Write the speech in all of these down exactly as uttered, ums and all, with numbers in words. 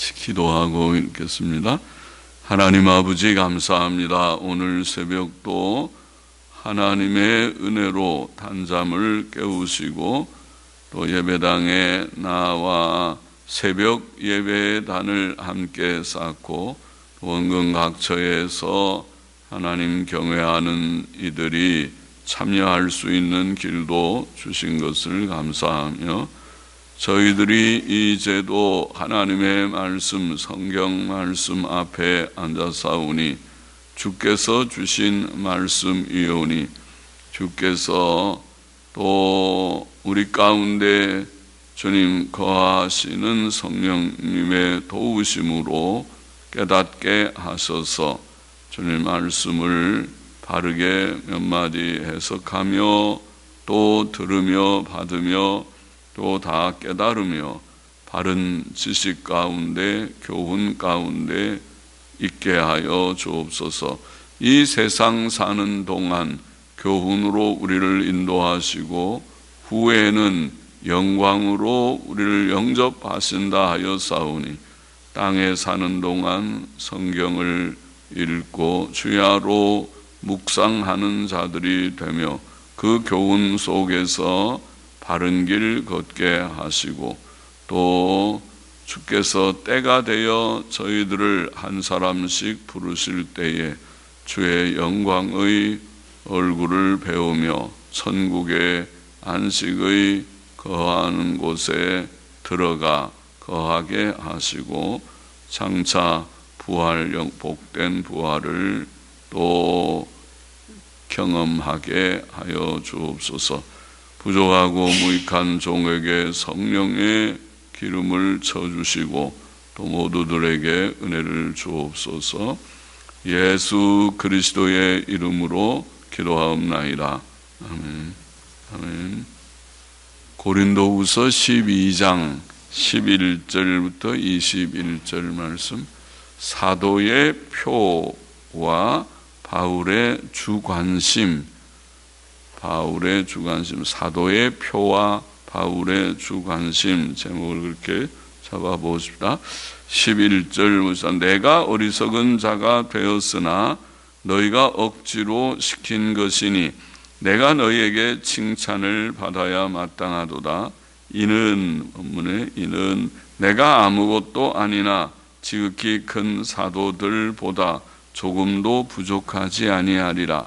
같이 기도하고 읽겠습니다. 하나님 아버지 감사합니다. 오늘 새벽도 하나님의 은혜로 단잠을 깨우시고 또 예배당에 나와 새벽 예배단을 함께 쌓고 원근 각처에서 하나님 경외하는 이들이 참여할 수 있는 길도 주신 것을 감사하며 저희들이 이제도 하나님의 말씀, 성경 말씀 앞에 앉아사오니 주께서 주신 말씀이오니 주께서 또 우리 가운데 주님 거하시는 성령님의 도우심으로 깨닫게 하셔서 주님 말씀을 바르게 몇 마디 해석하며 또 들으며 받으며 또 다 깨달으며 바른 지식 가운데 교훈 가운데 있게 하여 주옵소서. 이 세상 사는 동안 교훈으로 우리를 인도하시고 후에는 영광으로 우리를 영접하신다 하여 사오니 땅에 사는 동안 성경을 읽고 주야로 묵상하는 자들이 되며 그 교훈 속에서 바른 길 걷게 하시고 또 주께서 때가 되어 저희들을 한 사람씩 부르실 때에 주의 영광의 얼굴을 배우며 천국의 안식의 거하는 곳에 들어가 거하게 하시고 장차 부활, 복된 부활을 또 경험하게 하여 주옵소서. 부족하고 무익한 종에게 성령의 기름을 쳐주시고 또 모두들에게 은혜를 주옵소서. 예수 그리스도의 이름으로 기도하옵나이다. 아멘. 아멘. 고린도후서 십이 장 십일 절부터 이십일 절 말씀. 사도의 표와 바울의 주관심, 바울의 주관심, 사도의 표와 바울의 주관심 제목을 그렇게 잡아보십시다. 십일 절 보시다. 내가 어리석은 자가 되었으나 너희가 억지로 시킨 것이니 내가 너희에게 칭찬을 받아야 마땅하도다. 이는 본문에 이는 내가 아무것도 아니나 지극히 큰 사도들보다 조금도 부족하지 아니하리라.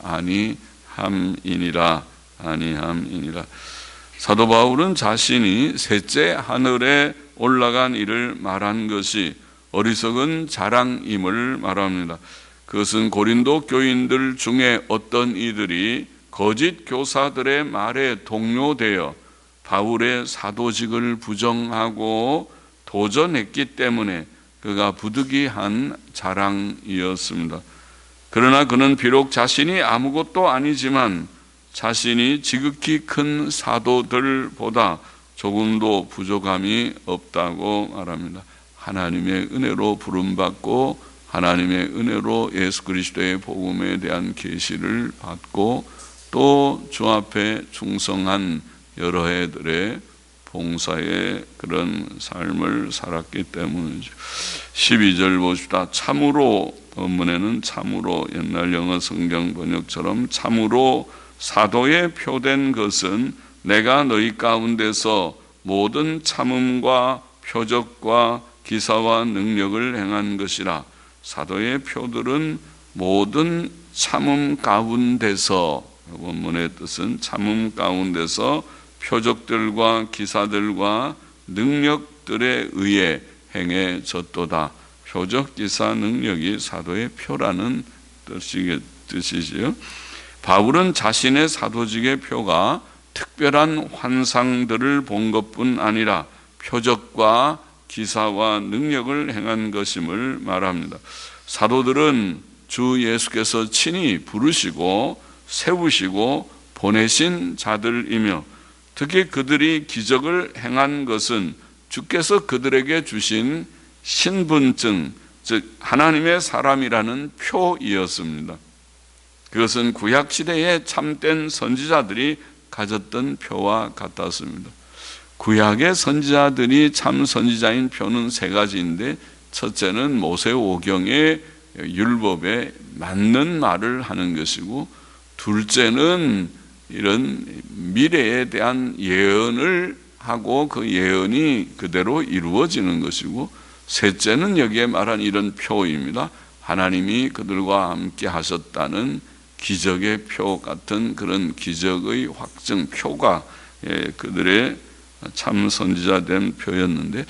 아니함이니라. 아니함이니라. 사도 바울은 자신이 셋째 하늘에 올라간 일을 말한 것이 어리석은 자랑임을 말합니다. 그것은 고린도 교인들 중에 어떤 이들이 거짓 교사들의 말에 동요되어 바울의 사도직을 부정하고 도전했기 때문에 그가 부득이한 자랑이었습니다. 그러나 그는 비록 자신이 아무것도 아니지만 자신이 지극히 큰 사도들보다 조금도 부족함이 없다고 말합니다. 하나님의 은혜로 부름받고 하나님의 은혜로 예수 그리스도의 복음에 대한 계시를 받고 또 주 앞에 충성한 여러 해들의 봉사의 그런 삶을 살았기 때문이죠. 십이 절 보십시다. 참으로, 본문에는 참으로, 옛날 영어 성경 번역처럼 참으로 사도에 표된 것은 내가 너희 가운데서 모든 참음과 표적과 기사와 능력을 행한 것이라. 사도의 표들은 모든 참음 가운데서, 본문의 뜻은 참음 가운데서 표적들과 기사들과 능력들에 의해 행해졌도다. 표적, 기사, 능력이 사도의 표라는 뜻이지요. 바울은 자신의 사도직의 표가 특별한 환상들을 본 것뿐 아니라 표적과 기사와 능력을 행한 것임을 말합니다. 사도들은 주 예수께서 친히 부르시고 세우시고 보내신 자들이며 특히 그들이 기적을 행한 것은 주께서 그들에게 주신 신분증, 즉 하나님의 사람이라는 표이었습니다. 그것은 구약시대에 참된 선지자들이 가졌던 표와 같았습니다. 구약의 선지자들이 참 선지자인 표는 세 가지인데 첫째는 모세오경의 율법에 맞는 말을 하는 것이고, 둘째는 이런 미래에 대한 예언을 하고 그 예언이 그대로 이루어지는 것이고, 셋째는 여기에 말한 이런 표입니다. 하나님이 그들과 함께 하셨다는 기적의 표 같은 그런 기적의 확증 표가 그들의 참 선지자된 표였는데,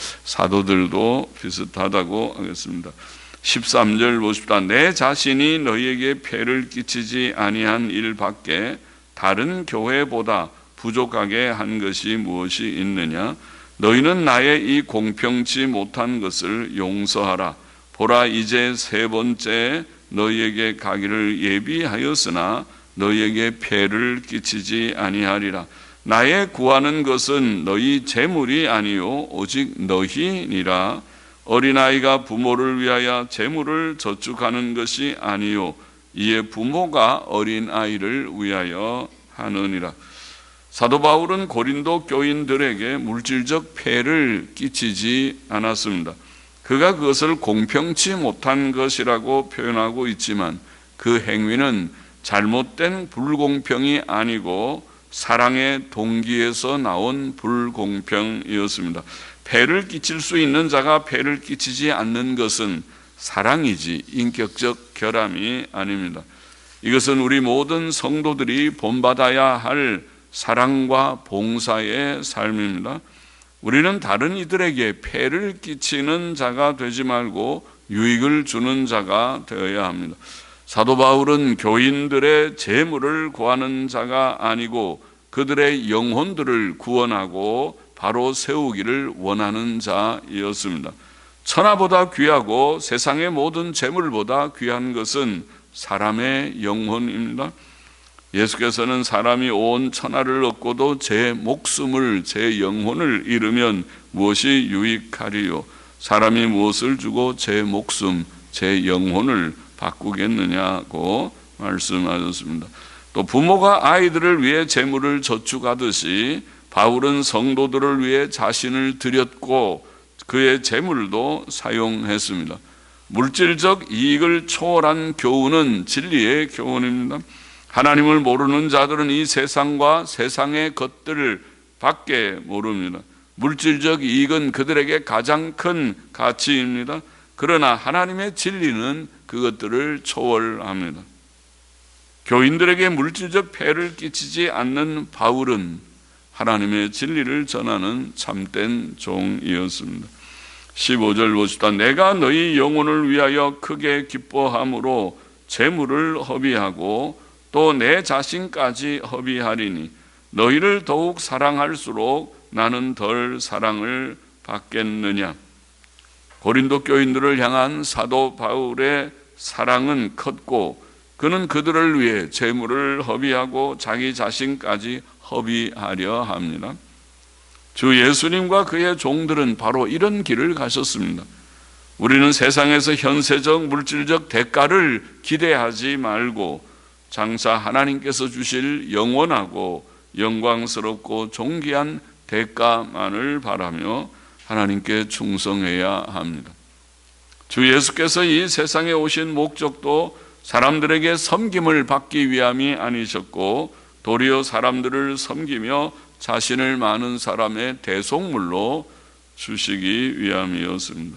사도들도 비슷하다고 하겠습니다. 십삼 절 보십시다. 내 자신이 너희에게 폐를 끼치지 아니한 일 밖에 다른 교회보다 부족하게 한 것이 무엇이 있느냐? 너희는 나의 이 공평치 못한 것을 용서하라. 보라, 이제 세 번째 너희에게 가기를 예비하였으나 너희에게 폐를 끼치지 아니하리라. 나의 구하는 것은 너희 재물이 아니요 오직 너희니라. 어린아이가 부모를 위하여 재물을 저축하는 것이 아니요 이에 부모가 어린아이를 위하여 하느니라. 사도 바울은 고린도 교인들에게 물질적 폐를 끼치지 않았습니다. 그가 그것을 공평치 못한 것이라고 표현하고 있지만 그 행위는 잘못된 불공평이 아니고 사랑의 동기에서 나온 불공평이었습니다. 폐를 끼칠 수 있는 자가 폐를 끼치지 않는 것은 사랑이지 인격적 결함이 아닙니다. 이것은 우리 모든 성도들이 본받아야 할 사랑과 봉사의 삶입니다. 우리는 다른 이들에게 폐를 끼치는 자가 되지 말고 유익을 주는 자가 되어야 합니다. 사도 바울은 교인들의 재물을 구하는 자가 아니고 그들의 영혼들을 구원하고 바로 세우기를 원하는 자이었습니다. 천하보다 귀하고 세상의 모든 재물보다 귀한 것은 사람의 영혼입니다. 예수께서는 사람이 온 천하를 얻고도 제 목숨을, 제 영혼을 잃으면 무엇이 유익하리요? 사람이 무엇을 주고 제 목숨, 제 영혼을 바꾸겠느냐고 말씀하셨습니다. 또 부모가 아이들을 위해 재물을 저축하듯이 바울은 성도들을 위해 자신을 드렸고 그의 재물도 사용했습니다. 물질적 이익을 초월한 교훈은 진리의 교훈입니다. 하나님을 모르는 자들은 이 세상과 세상의 것들을 밖에 모릅니다. 물질적 이익은 그들에게 가장 큰 가치입니다. 그러나 하나님의 진리는 그것들을 초월합니다. 교인들에게 물질적 폐를 끼치지 않는 바울은 하나님의 진리를 전하는 참된 종이었습니다. 십오 절 보시다. 내가 너희 영혼을 위하여 크게 기뻐함으로 재물을 허비하고 또 내 자신까지 허비하리니 너희를 더욱 사랑할수록 나는 덜 사랑을 받겠느냐. 고린도 교인들을 향한 사도 바울의 사랑은 컸고 그는 그들을 위해 재물을 허비하고 자기 자신까지 허비하려 합니다. 주 예수님과 그의 종들은 바로 이런 길을 가셨습니다. 우리는 세상에서 현세적 물질적 대가를 기대하지 말고 장차 하나님께서 주실 영원하고 영광스럽고 존귀한 대가만을 바라며 하나님께 충성해야 합니다. 주 예수께서 이 세상에 오신 목적도 사람들에게 섬김을 받기 위함이 아니셨고 도리어 사람들을 섬기며 자신을 많은 사람의 대속물로 주시기 위함이었습니다.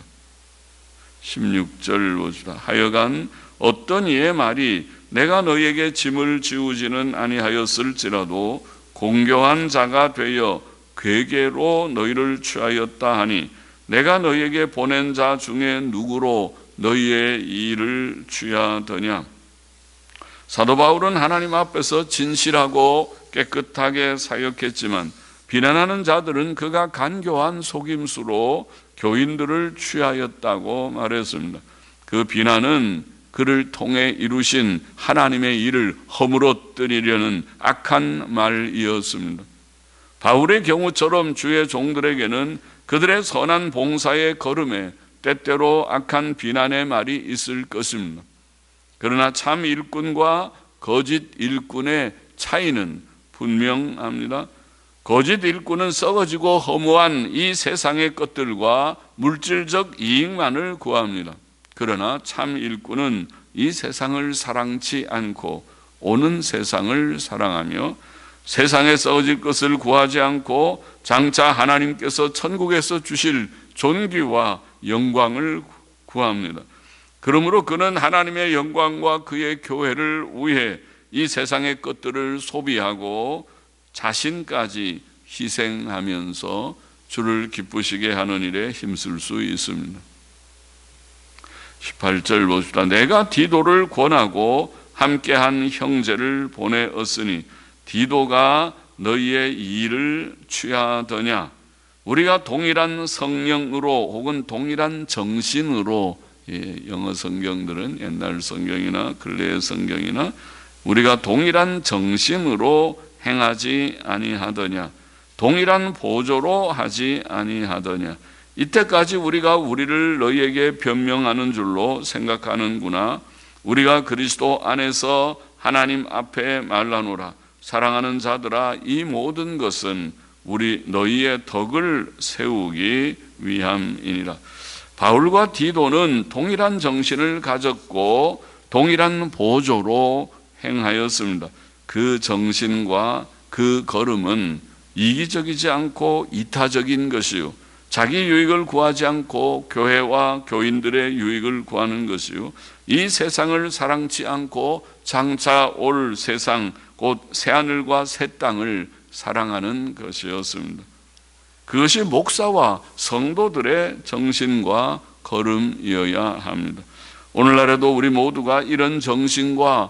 십육 절 보시다. 하여간 어떤 이의 말이 내가 너희에게 짐을 지우지는 아니하였을지라도 공교한 자가 되어 괴계로 너희를 취하였다 하니 내가 너희에게 보낸 자 중에 누구로 너희의 일을 취하더냐. 사도 바울은 하나님 앞에서 진실하고 깨끗하게 사역했지만 비난하는 자들은 그가 간교한 속임수로 교인들을 취하였다고 말했습니다. 그 비난은 그를 통해 이루신 하나님의 일을 허물어뜨리려는 악한 말이었습니다. 바울의 경우처럼 주의 종들에게는 그들의 선한 봉사의 걸음에 때때로 악한 비난의 말이 있을 것입니다. 그러나 참 일꾼과 거짓 일꾼의 차이는 분명합니다. 거짓 일꾼은 썩어지고 허무한 이 세상의 것들과 물질적 이익만을 구합니다. 그러나 참 일꾼은 이 세상을 사랑치 않고 오는 세상을 사랑하며 세상에 썩어질 것을 구하지 않고 장차 하나님께서 천국에서 주실 존귀와 영광을 구합니다. 그러므로 그는 하나님의 영광과 그의 교회를 위해 이 세상의 것들을 소비하고 자신까지 희생하면서 주를 기쁘시게 하는 일에 힘쓸 수 있습니다. 십팔 절 봅시다. 내가 디도를 권하고 함께한 형제를 보내었으니 디도가 너희의 일을 취하더냐. 우리가 동일한 성령으로 혹은 동일한 정신으로, 예, 영어 성경들은 옛날 성경이나 근래의 성경이나 우리가 동일한 정신으로 행하지 아니하더냐. 동일한 보조로 하지 아니하더냐. 이때까지 우리가 우리를 너희에게 변명하는 줄로 생각하는구나. 우리가 그리스도 안에서 하나님 앞에 말하노라. 사랑하는 자들아, 이 모든 것은 우리 너희의 덕을 세우기 위함이니라. 바울과 디도는 동일한 정신을 가졌고 동일한 보조로 행하였습니다. 그 정신과 그 걸음은 이기적이지 않고 이타적인 것이요, 자기 유익을 구하지 않고 교회와 교인들의 유익을 구하는 것이요, 이 세상을 사랑치 않고 장차 올 세상 곧 새하늘과 새 땅을 사랑하는 것이었습니다. 그것이 목사와 성도들의 정신과 걸음이어야 합니다. 오늘날에도 우리 모두가 이런 정신과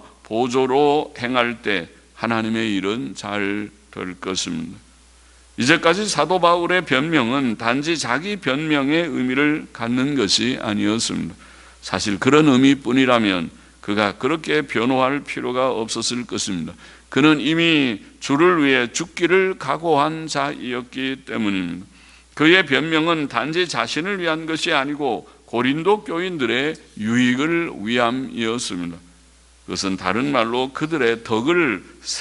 보조로 행할 때 하나님의 일은 잘 될 것입니다. 이제까지 사도 바울의 변명은 단지 자기 변명의 의미를 갖는 것이 아니었습니다. 사실 그런 의미뿐이라면 그가 그렇게 변호할 필요가 없었을 것입니다. 그는 이미 주를 위해 죽기를 각오한 자이었기 때문입니다. 그의 변명은 단지 자신을 위한 것이 아니고 고린도 교인들의 유익을 위함이었습니다. 그것은 다른 말로 그들의 덕을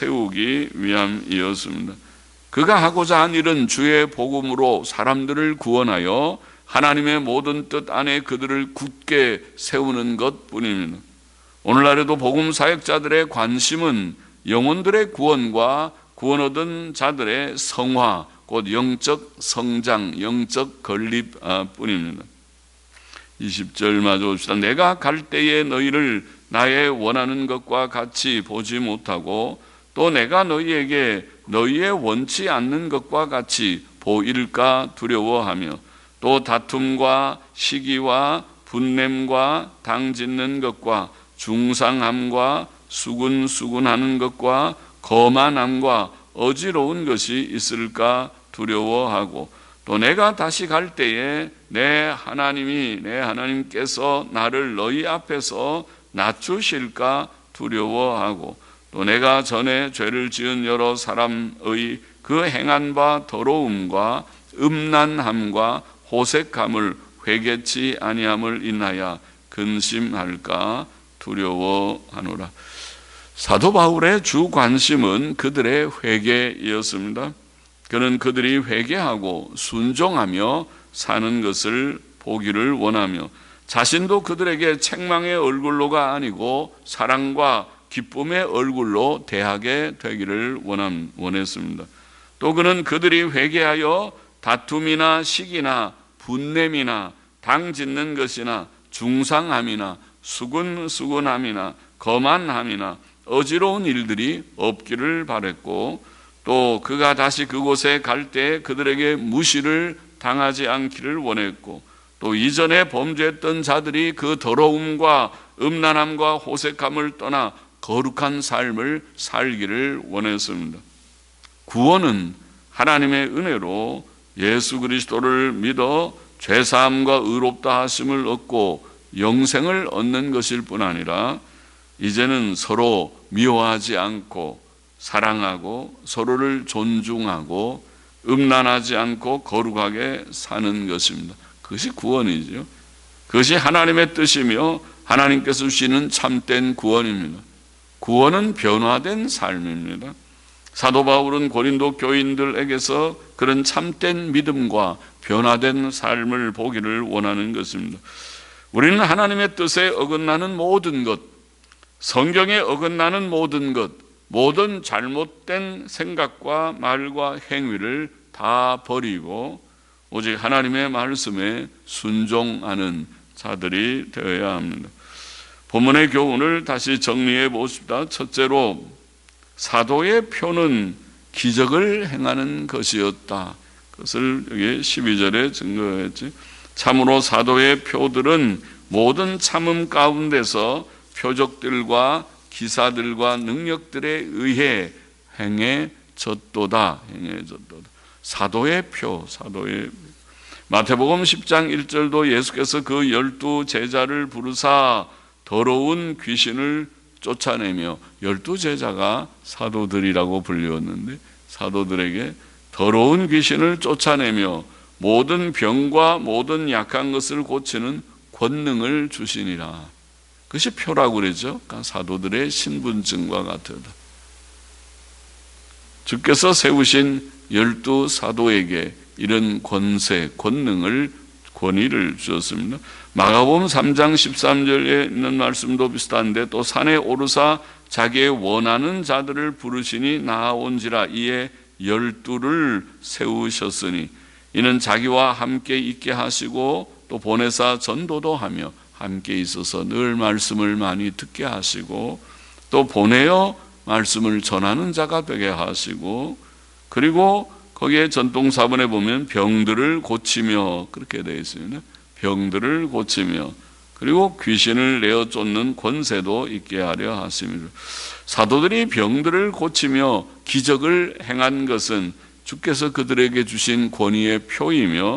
세우기 위함이었습니다. 그가 하고자 한 일은 주의 복음으로 사람들을 구원하여 하나님의 모든 뜻 안에 그들을 굳게 세우는 것뿐입니다. 오늘날에도 복음 사역자들의 관심은 영혼들의 구원과 구원 얻은 자들의 성화, 곧 영적 성장, 영적 건립뿐입니다. 이십 절 마저 봅시다. 내가 갈 때에 너희를 나의 원하는 것과 같이 보지 못하고 또 내가 너희에게 너희의 원치 않는 것과 같이 보일까 두려워하며 또 다툼과 시기와 분냄과 당짓는 것과 중상함과 수군수군하는 것과 거만함과 어지러운 것이 있을까 두려워하고 또 내가 다시 갈 때에 내 하나님이 내 하나님께서 나를 너희 앞에서 낮추실까 두려워하고 또 내가 전에 죄를 지은 여러 사람의 그 행한 바 더러움과 음란함과 호색함을 회개치 아니함을 인하여 근심할까 두려워하노라. 사도 바울의 주 관심은 그들의 회개이었습니다. 그는 그들이 회개하고 순종하며 사는 것을 보기를 원하며 자신도 그들에게 책망의 얼굴로가 아니고 사랑과 기쁨의 얼굴로 대하게 되기를 원했습니다. 또 그는 그들이 회개하여 다툼이나 시기나 분냄이나 당짓는 것이나 중상함이나 수군수군함이나 거만함이나 어지러운 일들이 없기를 바랬고 또 그가 다시 그곳에 갈 때 그들에게 무시를 당하지 않기를 원했고 또 이전에 범죄했던 자들이 그 더러움과 음란함과 호색함을 떠나 거룩한 삶을 살기를 원했습니다. 구원은 하나님의 은혜로 예수 그리스도를 믿어 죄사함과 의롭다 하심을 얻고 영생을 얻는 것일 뿐 아니라 이제는 서로 미워하지 않고 사랑하고 서로를 존중하고 음란하지 않고 거룩하게 사는 것입니다. 그것이 구원이죠. 그것이 하나님의 뜻이며 하나님께서 주시는 참된 구원입니다. 구원은 변화된 삶입니다. 사도 바울은 고린도 교인들에게서 그런 참된 믿음과 변화된 삶을 보기를 원하는 것입니다. 우리는 하나님의 뜻에 어긋나는 모든 것, 성경에 어긋나는 모든 것, 모든 잘못된 생각과 말과 행위를 다 버리고 오직 하나님의 말씀에 순종하는 자들이 되어야 합니다. 본문의 교훈을 다시 정리해 보십시다. 첫째로, 사도의 표는 기적을 행하는 것이었다. 그것을 여기 십이 절에 증거했지. 참으로 사도의 표들은 모든 참음 가운데서 표적들과 기사들과 능력들에 의해 행해졌도다. 행해졌도다. 사도의 표, 사도의 표. 마태복음 십 장 일 절도 예수께서 그 열두 제자를 부르사 더러운 귀신을 쫓아내며, 열두 제자가 사도들이라고 불리웠는데 사도들에게 더러운 귀신을 쫓아내며 모든 병과 모든 약한 것을 고치는 권능을 주시니라. 그것이 표라고 그러죠. 그러니까 사도들의 신분증과 같으다. 주께서 세우신 열두 사도에게 이런 권세, 권능을, 권위를 주셨습니다. 마가복음 삼 장 십삼 절에 있는 말씀도 비슷한데, 또 산에 오르사 자기의 원하는 자들을 부르시니 나아온지라. 이에 열두를 세우셨으니 이는 자기와 함께 있게 하시고 또 보내사 전도도 하며 함께 있어서 늘 말씀을 많이 듣게 하시고 또 보내어 말씀을 전하는 자가 되게 하시고, 그리고 거기에 전동사본에 보면 병들을 고치며 그렇게 되어 있습니다. 병들을 고치며, 그리고 귀신을 내어 쫓는 권세도 있게 하려 하십니다. 사도들이 병들을 고치며 기적을 행한 것은 주께서 그들에게 주신 권위의 표이며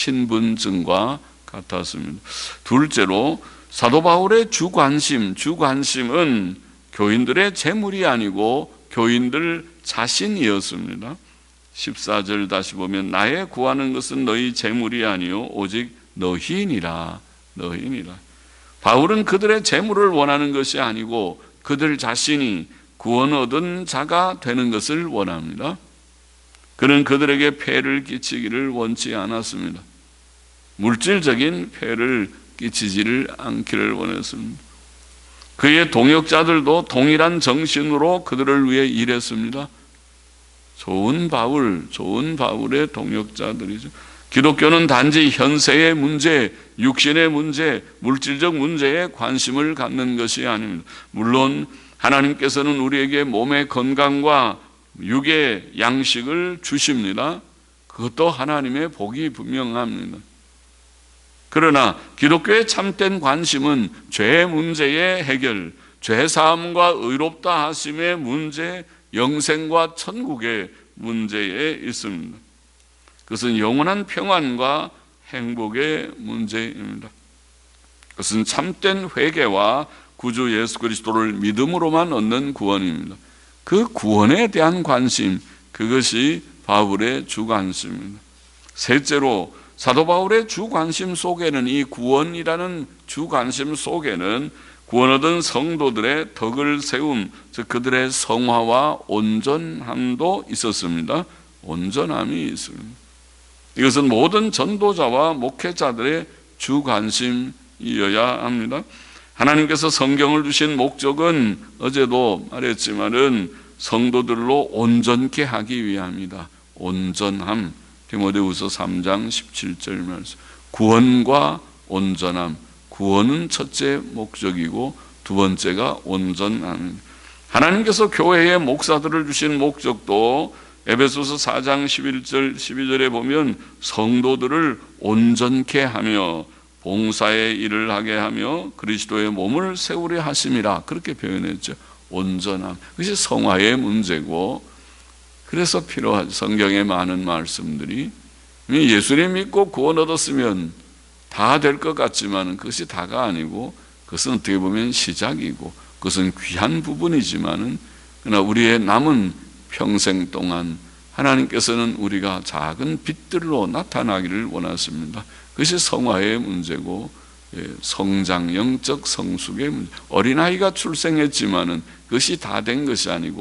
신분증과 같았습니다. 둘째로, 사도 바울의 주 관심, 주 관심은 교인들의 재물이 아니고 교인들 자신이었습니다. 십사 절 다시 보면 나의 구하는 것은 너희 재물이 아니요 오직 너희니라. 너희니라. 바울은 그들의 재물을 원하는 것이 아니고 그들 자신이 구원 얻은 자가 되는 것을 원합니다. 그는 그들에게 폐를 끼치기를 원치 않았습니다. 물질적인 폐를 끼치지를 않기를 원했습니다. 그의 동역자들도 동일한 정신으로 그들을 위해 일했습니다. 좋은 바울, 좋은 바울의 동역자들이죠. 기독교는 단지 현세의 문제, 육신의 문제, 물질적 문제에 관심을 갖는 것이 아닙니다. 물론 하나님께서는 우리에게 몸의 건강과 육의 양식을 주십니다. 그것도 하나님의 복이 분명합니다. 그러나 기독교의 참된 관심은 죄 문제의 해결, 죄 사함과 의롭다 하심의 문제, 영생과 천국의 문제에 있습니다. 그것은 영원한 평안과 행복의 문제입니다. 그것은 참된 회개와 구주 예수 그리스도를 믿음으로만 얻는 구원입니다. 그 구원에 대한 관심, 그것이 바울의 주 관심입니다. 셋째로, 사도 바울의 주 관심 속에는, 이 구원이라는 주 관심 속에는 구원 얻은 성도들의 덕을 세움, 즉 그들의 성화와 온전함도 있었습니다. 온전함이 있습니다. 이것은 모든 전도자와 목회자들의 주 관심이어야 합니다. 하나님께서 성경을 주신 목적은 어제도 말했지만은 성도들로 온전케 하기 위함이다. 온전함. 디모데후서 삼 장 십칠 절 말씀. 구원과 온전함. 구원은 첫째 목적이고 두 번째가 온전함입니다. 하나님께서 교회에 목사들을 주신 목적도 에베소서 사 장 십일 절 십이 절에 보면 성도들을 온전케 하며 봉사의 일을 하게 하며 그리스도의 몸을 세우려 하심이라, 그렇게 표현했죠. 온전함. 그것이 성화의 문제고, 그래서 필요하죠. 성경의 많은 말씀들이 예수님 믿고 구원 얻었으면 다 될 것 같지만 그것이 다가 아니고, 그것은 어떻게 보면 시작이고, 그것은 귀한 부분이지만은 그러나 우리의 남은 평생 동안 하나님께서는 우리가 작은 빛들로 나타나기를 원하십니다. 그것이 성화의 문제고, 성장, 영적 성숙의 문제. 어린아이가 출생했지만은 그것이 다 된 것이 아니고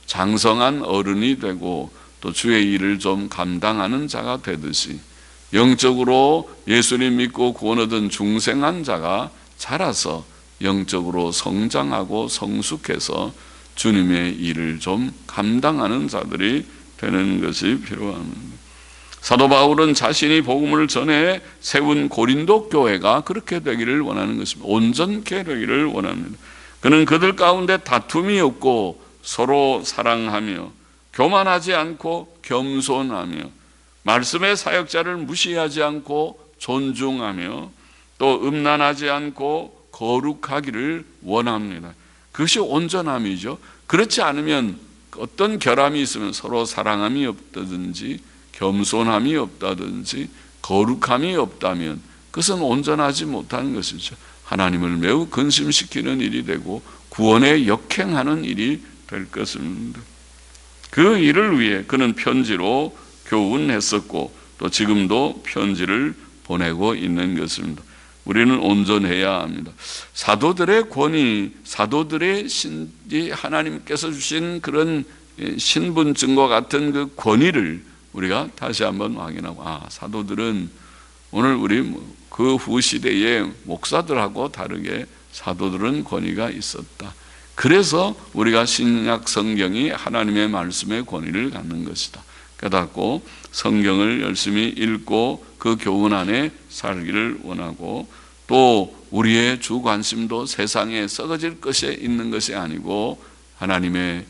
장성한 어른이 되고 또 주의 일을 좀 감당하는 자가 되듯이 영적으로 예수님 믿고 구원 얻은 중생한 자가 자라서 영적으로 성장하고 성숙해서 주님의 일을 좀 감당하는 자들이 되는 것이 필요합니다. 사도 바울은 자신이 복음을 전해 세운 고린도 교회가 그렇게 되기를 원하는 것입니다. 온전케 되기를 원합니다. 그는 그들 가운데 다툼이 없고 서로 사랑하며 교만하지 않고 겸손하며 말씀의 사역자를 무시하지 않고 존중하며 또 음란하지 않고 거룩하기를 원합니다. 그것이 온전함이죠. 그렇지 않으면 어떤 결함이 있으면 서로 사랑함이 없다든지 겸손함이 없다든지 거룩함이 없다면 그것은 온전하지 못하는 것이죠. 하나님을 매우 근심시키는 일이 되고 구원에 역행하는 일이 될 것입니다. 그 일을 위해 그는 편지로 교훈했었고 또 지금도 편지를 보내고 있는 것입니다. 우리는 온전해야 합니다. 사도들의 권위, 사도들의 신이 하나님께서 주신 그런 신분증과 같은 그 권위를 우리가 다시 한번 확인하고, 아, 사도들은 오늘 우리 그 후 시대의 목사들하고 다르게 사도들은 권위가 있었다. 그래서 우리가 신약 성경이 하나님의 말씀의 권위를 갖는 것이다 깨닫고 성경을 열심히 읽고 그 교훈 안에 살기를 원하고, 또 우리의 주 관심도 세상에 썩어질 것에 있는 것이 아니고 하나님의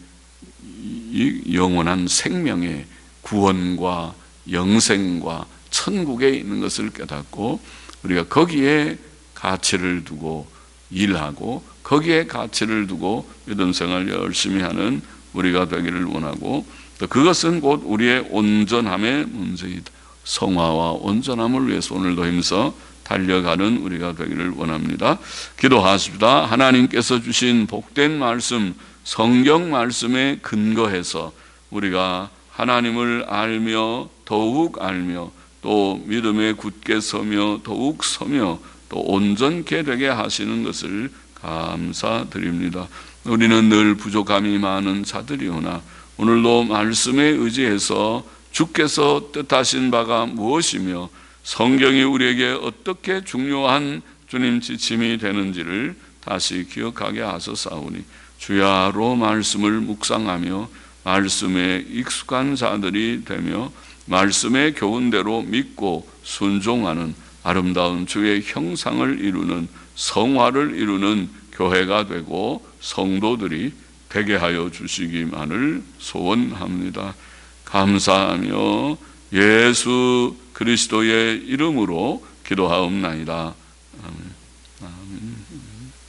이 영원한 생명의 구원과 영생과 천국에 있는 것을 깨닫고 우리가 거기에 가치를 두고 일하고 거기에 가치를 두고 믿음 생활 열심히 하는 우리가 되기를 원하고, 또 그것은 곧 우리의 온전함의 문제이다. 성화와 온전함을 위해서 오늘도 힘써 달려가는 우리가 되기를 원합니다. 기도하십시다. 하나님께서 주신 복된 말씀, 성경 말씀에 근거해서 우리가 하나님을 알며 더욱 알며 또 믿음에 굳게 서며 더욱 서며 또 온전케 되게 하시는 것을 감사드립니다. 우리는 늘 부족함이 많은 자들이오나 오늘도 말씀에 의지해서 주께서 뜻하신 바가 무엇이며 성경이 우리에게 어떻게 중요한 주님 지침이 되는지를 다시 기억하게 하소서오니 주야로 말씀을 묵상하며 말씀에 익숙한 자들이 되며 말씀의 교훈대로 믿고 순종하는 아름다운 주의 형상을 이루는 성화를 이루는 교회가 되고 성도들이 되게 하여 주시기만을 소원합니다. 감사하며 예수 그리스도의 이름으로 기도하옵나이다. 아멘. 아멘.